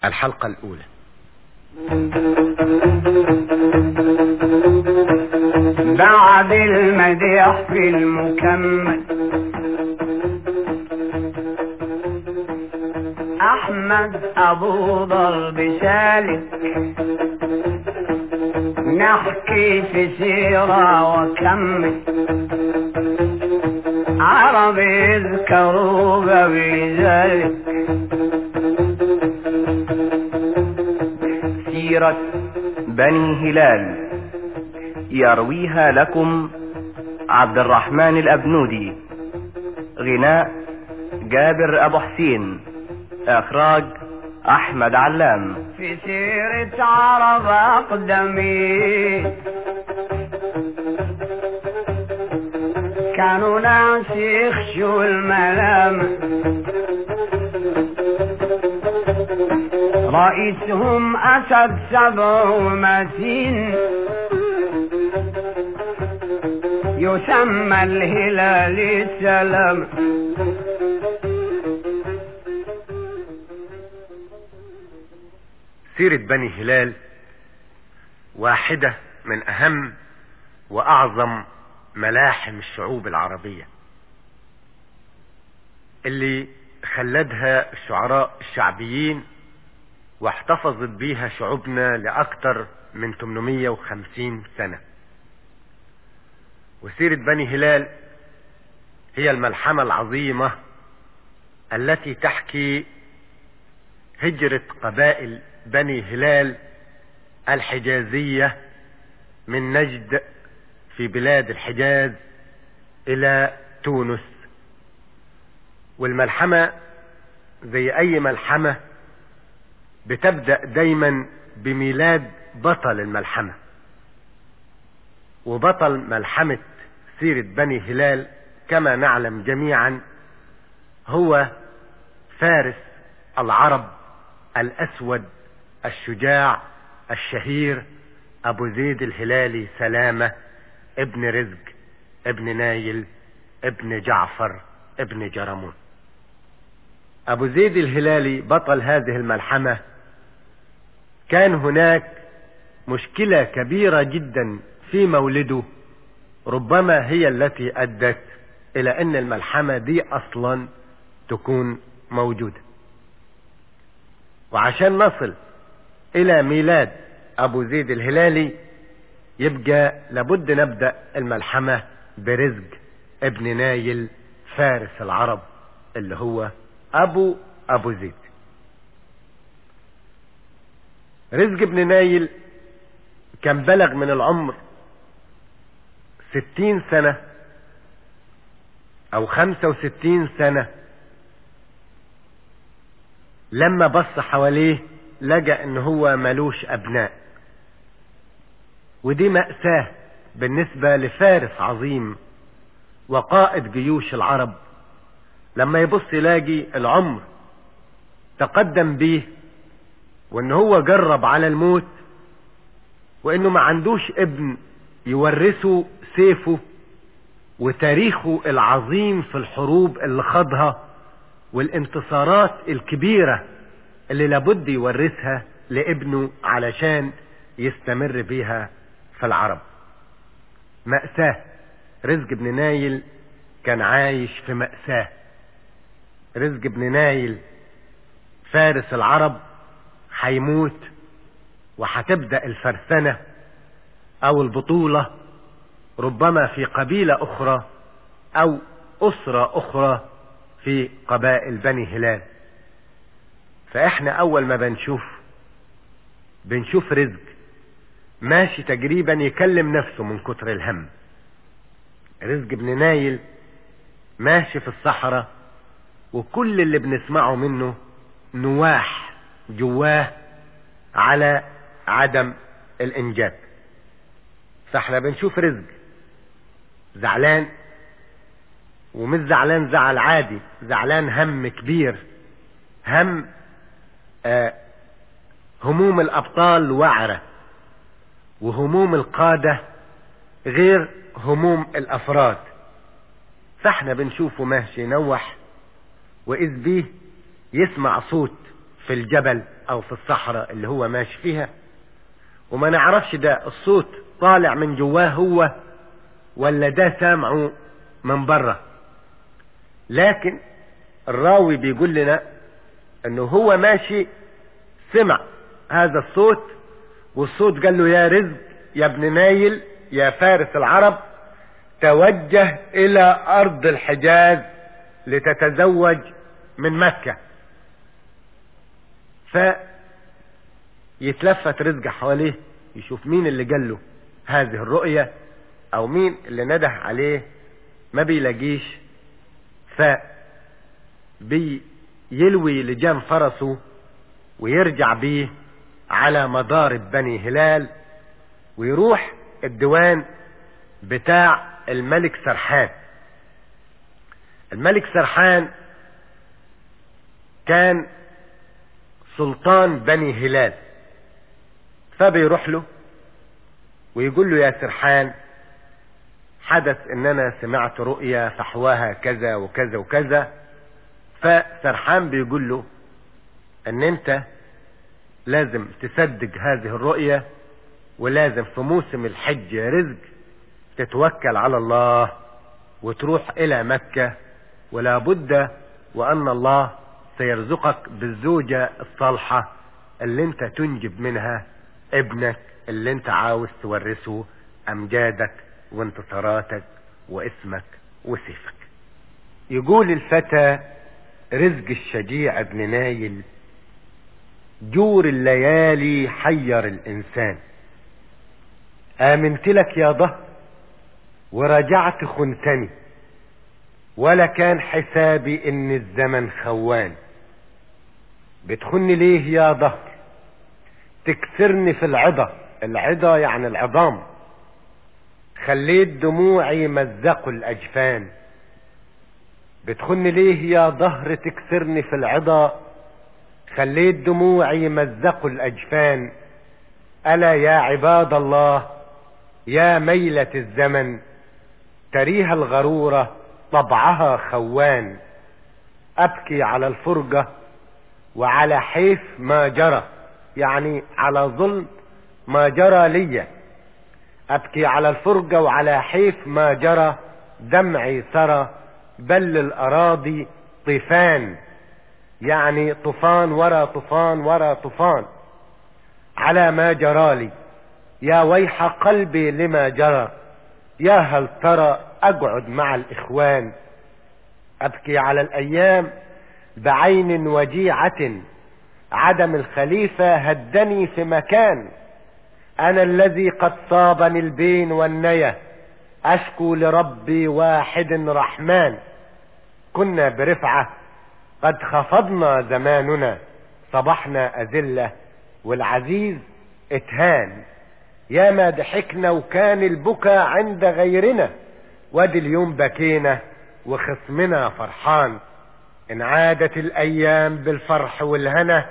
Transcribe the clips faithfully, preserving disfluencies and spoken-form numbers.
الحلقة الأولى. بعد المديح في المكمل أحمد أبو ضرب سالك، نحكي في سيرة وكمل عرب يذكروا قبل ذلك. سيرة بني هلال يرويها لكم عبد الرحمن الأبنودي، غناء جابر أبو حسين، إخراج أحمد علام. في سيرة عرب أقدمين كانوا ناس يخشوا الملام، رئيسهم أسد سبع ومتين يسمى الهلال السلام. سيرة بني هلال واحدة من أهم وأعظم ملاحم الشعوب العربية اللي خلدها الشعراء الشعبيين واحتفظت بيها شعوبنا لأكثر من ثمانمائة وخمسين سنة. وسيرة بني هلال هي الملحمة العظيمة التي تحكي هجرة قبائل بني هلال الحجازية من نجد في بلاد الحجاز إلى تونس. والملحمة زي أي ملحمة بتبدأ دايما بميلاد بطل الملحمة، وبطل ملحمة سيرة بني هلال كما نعلم جميعا هو فارس العرب الأسود الشجاع الشهير أبو زيد الهلالي سلامة ابن رزق ابن نايل ابن جعفر ابن جرمون. أبو زيد الهلالي بطل هذه الملحمة كان هناك مشكلة كبيرة جدا في مولده، ربما هي التي أدت إلى أن الملحمة دي أصلا تكون موجودة. وعشان نصل إلى ميلاد أبو زيد الهلالي يبقى لابد نبدأ الملحمة برزق ابن نايل فارس العرب اللي هو أبو أبو زيد. رزق ابن نايل كان بلغ من العمر ستين سنة أو خمسة وستين سنة لما بص حواليه لقى ان هو ملوش ابناء، ودي مأساة بالنسبة لفارس عظيم وقائد جيوش العرب لما يبص يلاقي العمر تقدم بيه وان هو جرب على الموت وانه ما عندوش ابن يورثه سيفه وتاريخه العظيم في الحروب اللي خاضها والانتصارات الكبيرة اللي لابد يورثها لابنه علشان يستمر بيها في العرب. مأساة. رزق ابن نايل كان عايش في مأساة. رزق ابن نايل فارس العرب هيموت وهتبدأ الفرسنة او البطولة ربما في قبيلة اخرى او اسرة اخرى في قبائل بني هلال. فاحنا اول ما بنشوف بنشوف رزق ماشي تقريبا يكلم نفسه من كتر الهم. رزق ابن نايل ماشي في الصحراء وكل اللي بنسمعه منه نواح جواه على عدم الانجاب. فاحنا بنشوف رزق زعلان، ومش زعلان زعل عادي، زعلان هم كبير، هم آه هموم الابطال وعرة، وهموم القادة غير هموم الافراد. فاحنا بنشوفه ماشي نوح، واذ بيه يسمع صوت في الجبل او في الصحراء اللي هو ماشي فيها، وما نعرفش ده الصوت طالع من جواه هو ولا ده سامعه من بره. لكن الراوي بيقول لنا انه هو ماشي سمع هذا الصوت، والصوت قال له يا رزق يا ابن نايل يا فارس العرب، توجه الى ارض الحجاز لتتزوج من مكة. فيتلفت رزق حواليه يشوف مين اللي قال له هذه الرؤية او مين اللي نده عليه، ما بيلاقيش. فبيلوي لجام فرسه ويرجع بيه على مضارب بني هلال، ويروح الديوان بتاع الملك سرحان. الملك سرحان كان سلطان بني هلال، فبيروح له ويقول له يا سرحان حدث ان انا سمعت رؤيا فحواها كذا وكذا وكذا. فسرحان بيقول له ان انت لازم تصدق هذه الرؤيا، ولازم في موسم الحج يا رزق تتوكل على الله وتروح الى مكة، ولا بد وان الله سيرزقك بالزوجة الصالحة اللي انت تنجب منها ابنك اللي انت عاوز تورثه امجادك وانتصاراتك واسمك وسيفك. يقول الفتى رزق الشجيع ابن نايل جور الليالي حير الانسان، امنت لك يا ظهر ورجعت خنتني، ولا كان حسابي ان الزمن خوان. بتخني ليه يا ظهر تكسرني في العضة، العضة يعني العظام، خليت دموعي مزقوا الاجفان. بتخني ليه يا ظهر تكسرني في العضة، خليت دموعي مزقوا الاجفان. الا يا عباد الله يا ميلة الزمن، تريها الغرورة طبعها خوان. ابكي على الفرجة وعلى حيف ما جرى، يعني على ظلم ما جرى لي. ابكي على الفرجة وعلى حيف ما جرى، دمعي سرى بل الاراضي طيفان، يعني طوفان ورا طوفان ورا طوفان على ما جرى لي. يا ويح قلبي لما جرى، يا هل ترى اقعد مع الاخوان. ابكي على الايام بعين وجيعة، عدم الخليفة هدني في مكان. انا الذي قد صابني البين والنية، اشكو لربي واحد رحمن. كنا برفعة قد خفضنا زماننا، صبحنا اذلة والعزيز اتهان. يا ما ضحكنا وكان البكا عند غيرنا، وادي اليوم بكينا وخصمنا فرحان. ان عادت الايام بالفرح والهنا،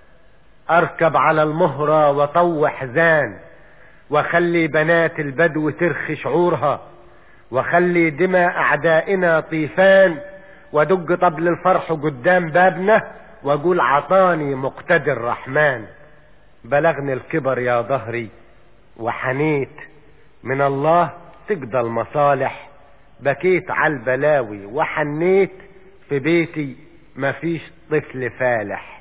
اركب على المهرة وطوع حزان، وخلي بنات البدو ترخي شعورها، وخلي دماء اعدائنا طيفان. ودق طبل الفرح قدام بابنا، واقول عطاني مقتدر الرحمن. بلغني الكبر يا ظهري وحنيت، من الله تقضى المصالح. بكيت على البلاوي وحنيت، في بيتي مفيش طفل فالح.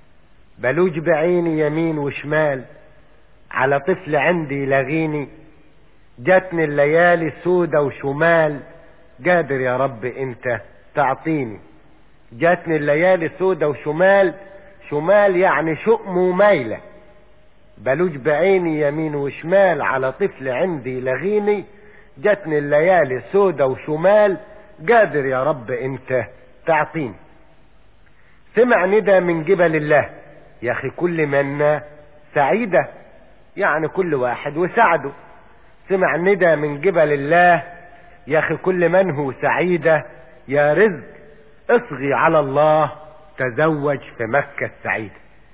بلوج بعيني يمين وشمال، على طفل عندي لغيني. جاتني الليالي سودة وشمال، قادر يا رب انت تعطيني. جاتني الليالي سودة وشمال، شمال يعني شؤم وميلة. بلوج بعيني يمين وشمال، على طفل عندي لغيني. جاتني الليالي سودة وشمال، قادر يا رب انت تعطيني. سمع ندى من جبل الله، يا اخي كل منا سعيدة، يعني كل واحد وسعده. سمع ندى من جبل الله، يا اخي كل من هو سعيدة. يا رزق اصغي على الله، تزوج في مكة السعيدة.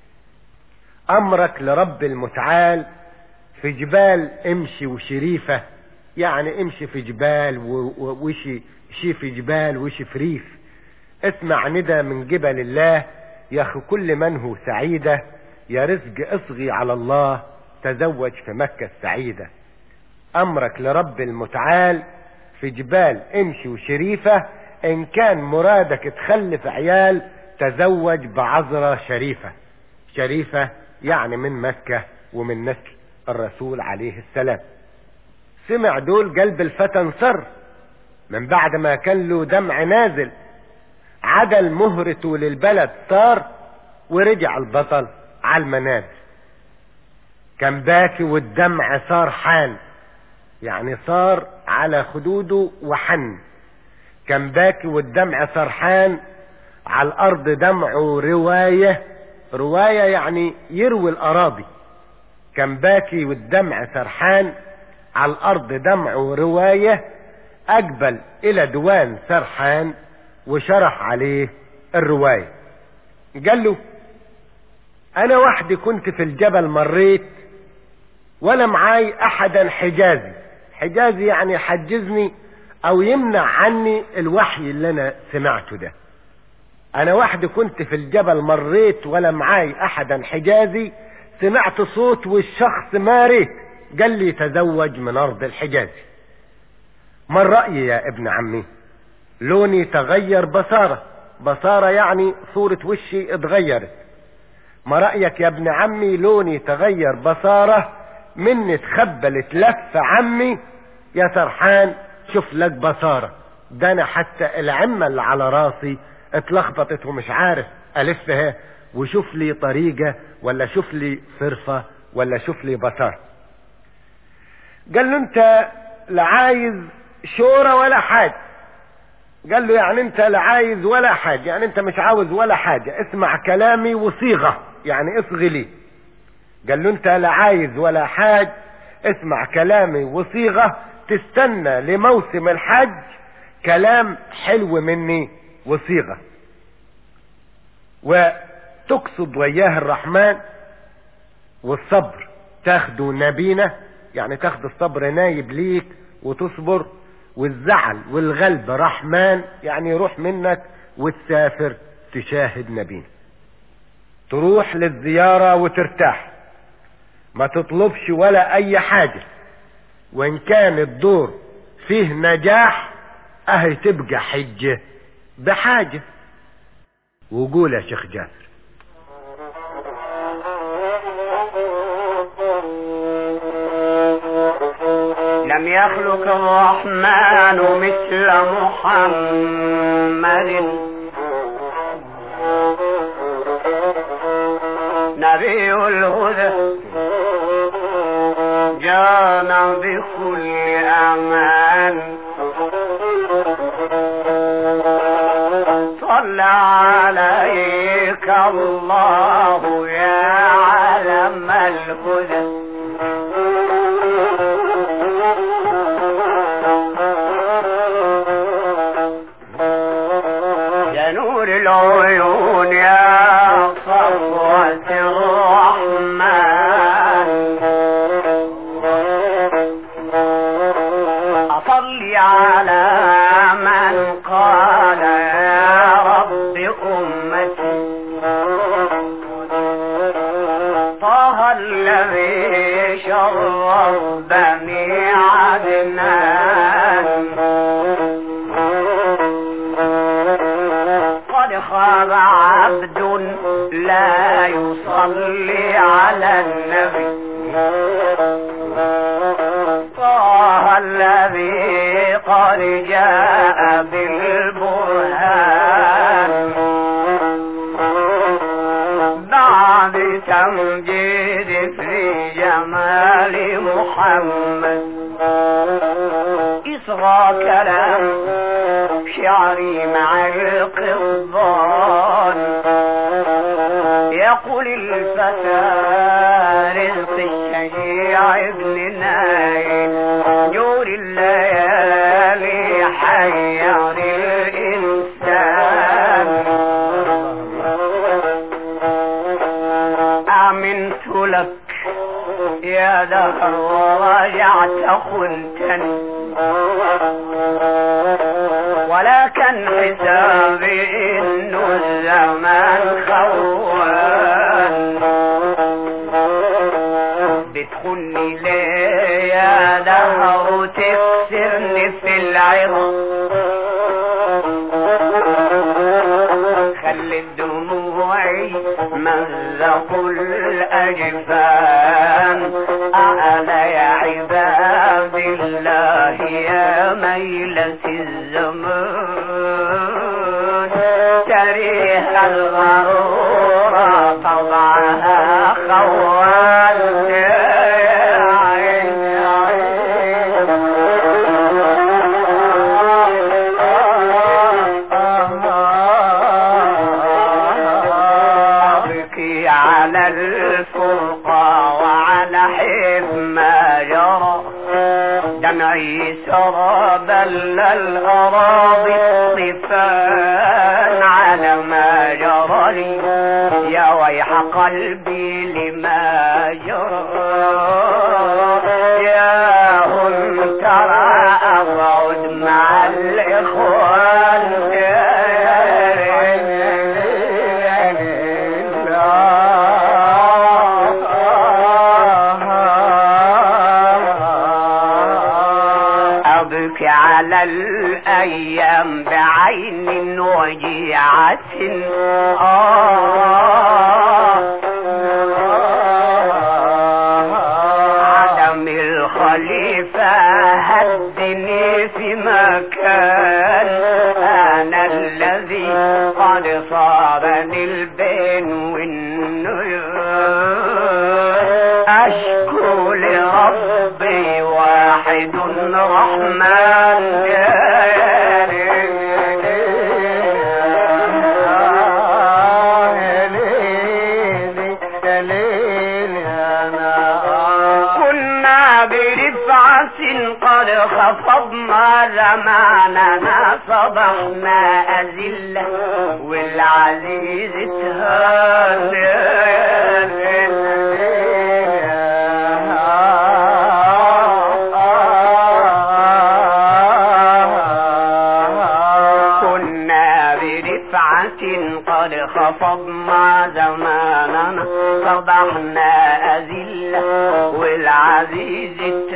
امرك لرب المتعال، في جبال امشي وشريفة، يعني امشي في جبال وشي شي في جبال وشي في ريف. اسمع ندى من جبل الله، يا أخي كل من هو سعيدة، يا رزق اصغي على الله، تزوج في مكة السعيدة. أمرك لرب المتعال في جبال امشي وشريفة، إن كان مرادك تخلف عيال تزوج بعذرة شريفة. شريفة يعني من مكة ومن نسل الرسول عليه السلام. سمع دول قلب الفتى انصر، من بعد ما كان له دمع نازل عدل مهرته للبلد صار، ورجع البطل على المنازل. كان باكي والدمع صار حان، يعني صار على خدوده وحن. كان باكي والدمع صار حان، على الارض دمعه رواية. رواية يعني يروي الاراضي. كان باكي والدمع سرحان، على الارض دمعه رواية. اقبل الى دوان سرحان وشرح عليه الرواية. قال له انا وحدي كنت في الجبل مريت، ولا معاي احدا حجازي. حجازي يعني حجزني او يمنع عني الوحي اللي انا سمعته ده. انا وحدي كنت في الجبل مريت، ولا معاي احدا حجازي. سمعت صوت والشخص ماريت، قال لي تزوج من ارض الحجاز. ما الرأي يا ابن عمي؟ لوني تغير بصارة. بصارة يعني صورة وشي اتغيرت. ما رأيك يا ابن عمي؟ لوني تغير بصارة، مني تخبلت لف عمي. يا سرحان شوف لك بصارة، ده انا حتى العمة اللي على راسي اتلخبطت ومش عارف الفها، وشوف لي طريقة ولا شوف لي صرفة ولا شوف لي بصارة. قال له انت لا عايز شورة ولا حاجة. قال له يعني انت لا عايز ولا حاجة، يعني انت مش عاوز ولا حاجة، اسمع كلامي وصيغة، يعني اصغي لي. قال له انت لا عايز ولا حاجة، اسمع كلامي وصيغة، تستنى لموسم الحج كلام حلو مني وصيغة، وتقصد وياه الرحمن، والصبر تاخده نبينا، يعني تاخد الصبر نايب ليك وتصبر، والزعل والغلب رحمن، يعني يروح منك وتسافر تشاهد نبينا. تروح للزيارة وترتاح، ما تطلبش ولا اي حاجة، وان كان الدور فيه نجاح اهي تبقى حجة بحاجة. وقول يا شيخ جاسر. لم يخلق الرحمن مثل محمد، نبي الهدى جانا بكل امان. صلى عليك الله يا علم الهدى، يا نور العيون يا صفوة الرحمن. أصلي على من قال يا رب أمتي، طه الذي شرف بني عدنان. قد خاب عبد لا يصلي على النبي، طه الذي قد جاء بالبرهان. بعد تمجيد في جمال محمد، إصغى كلام شعري مع القضبان. يقول الفتى رزق الشجيع ابن نايل، جور الليالي حير الإنسان. آمنت لك يا دهر ورجعت خنتني، ولكن حسابي إنه الزمان خوف عني ليه يا دهر تكسرني في العظم خلي دموعي مزق الأجفان أعلى يا عباد الله يا ميلة الزمان تريح الغرورة طبعها خوان دمعي سراب الأراضي طفان على ما جرى لي يا ويح قلبي لما جرى يا هم ترى أقعد مع الإخوان على الأيام بعين وجيعة آه عدم الخليفة هدني في مكان أنا الذي قد صابني البين والنيون أشكو لربي واحد رحمن كنا برفعة قد خفضنا زماننا صبحنا أذلة والعزيز اتهان قد خفضنا زماننا صبحنا أذلة والعزيز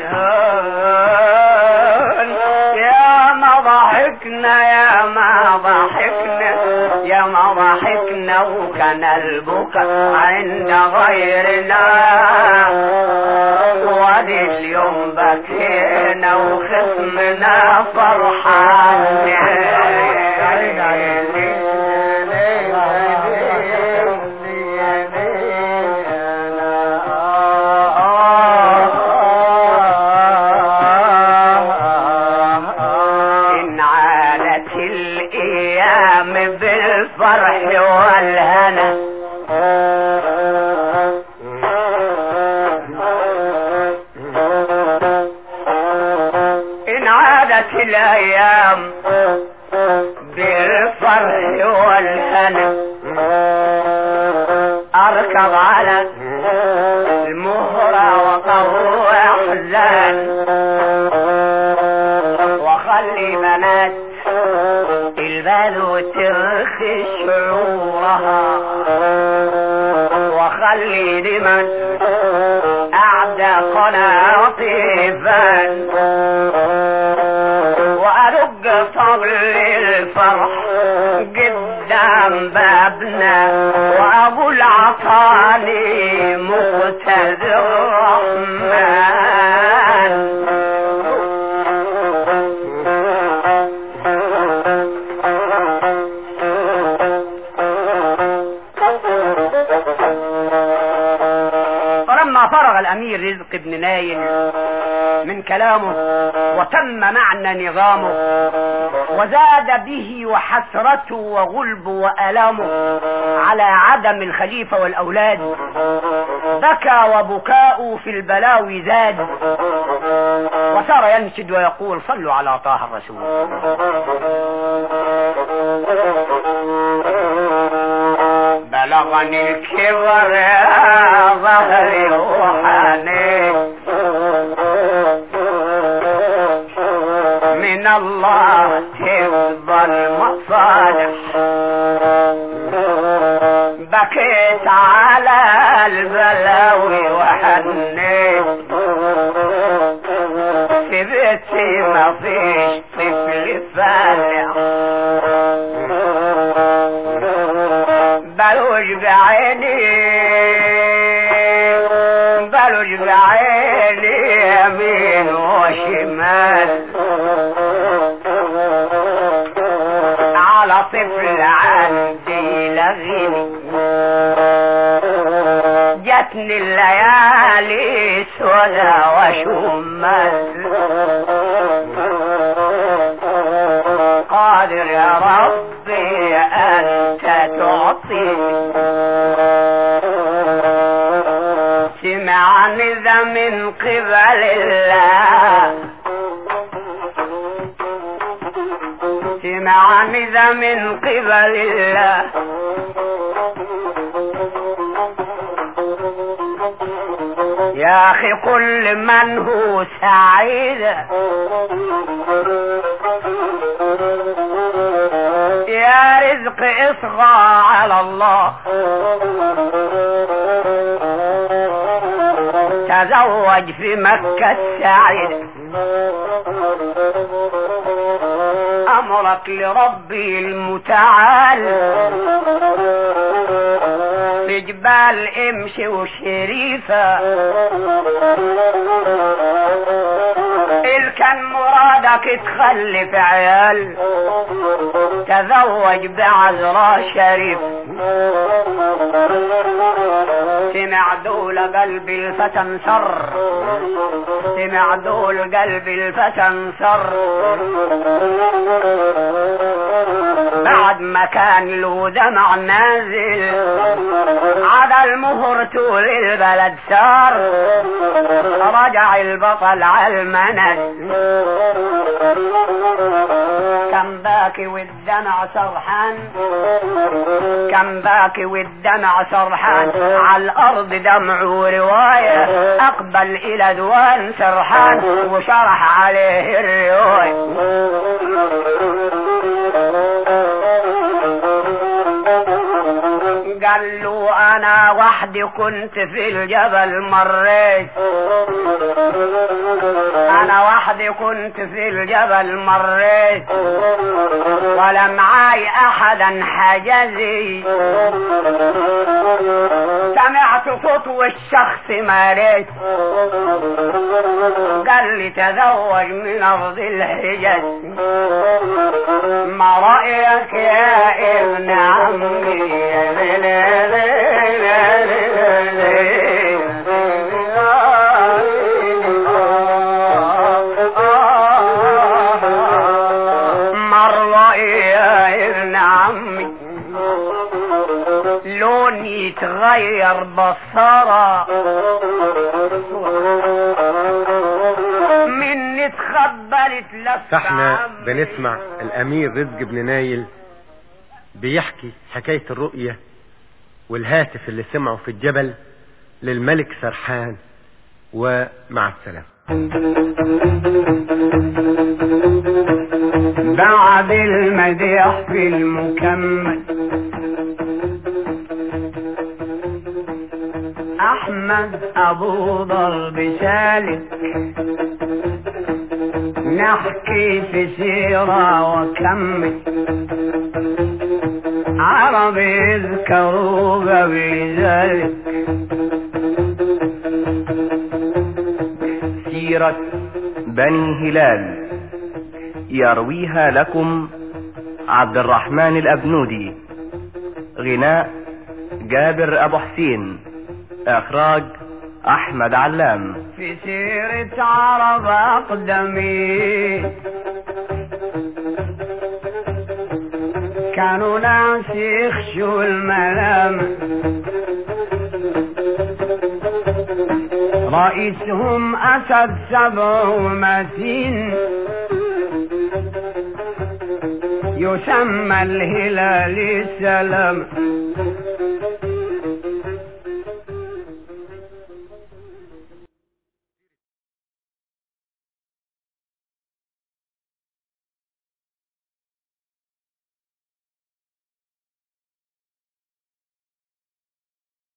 اتهان يا ما ضحكنا يا ما ضحكنا يا ما ضحكنا وكان البكاء عند غيرنا وادي اليوم بكينا وخصمنا فرحان بالفرح والهنا إن عادت الأيام بالفرح والهنا أركض على المهرة وطوع أحزان وخلي بنات البال ترخي شعورها وخلي لمن أعدقنا طيفان وأرق طبل الفرح قدام بابنا وأبو العطاني مقتدى الرحمن فرغ الأمير رزق بن نايل من كلامه وتم معنى نظامه وزاد به وحسرته وغلبه وألامه على عدم الخليفة والأولاد بكى وبكاؤه في البلاوي زاد وصار ينشد ويقول صلوا على طه الرسول بلغني الكبر يا ظهري وحني من الله تفضل مصالح بكيت جيت على البلاوي وحنيت في بيتي ما فيش طفل فالع بلوج بعيني بلوج بعيني يمين وشمال على طفل عندي لغيني جتني الليالي سودا وشمال قادر يا ربي أنت تعطيني سمعني ذا من قبل الله سمعني ذا من قبل الله يا أخي كل من هو سعيد يا رزق اصغى على الله تزوج في مكة السعيد أمرك لربي المتعال في جبال امشي وشريفة إل كان مرادك تخلف عيال تزوج بعذراء شريف سمع دول قلب الفتى انصر سمع دول قلب الفتى انصر بعد ما كان له دمع نازل عدا المهر طول البلد سار رجع البطل على المنزل كم باكي والدمع سرحان كم باكي والدمع سرحان على الارض دمع ورواية اقبل الى دوان سرحان وشرح عليه الرواية قال له انا وحدي كنت في الجبل مريت انا وحدي كنت في الجبل مريت ولا معاي احدا حجزي سمعت صوت والشخص مريت قال لي تزوج من ارض الحجاز ما رايك يا ابن عمي مرة يا ابن عمي لوني يتغير بصرة مني تخبلت لفت فاحنا بنسمع الامير رزق بن نايل بيحكي حكاية الرؤية والهاتف اللي سمعه في الجبل للملك سرحان. ومع السلامة. بعد المديح في المكمل احمد ابو ضرب سالك نحكي في سيرة وكمل عرب يذكروا قبل ذلك سيرة بني هلال يرويها لكم عبد الرحمن الأبنودي. غناء جابر أبو حسين. إخراج أحمد علام. في سيرة عرب أقدمي كانوا ناس يخشوا الملام رئيسهم أسد سبع ومتين يسمى الهلال السلام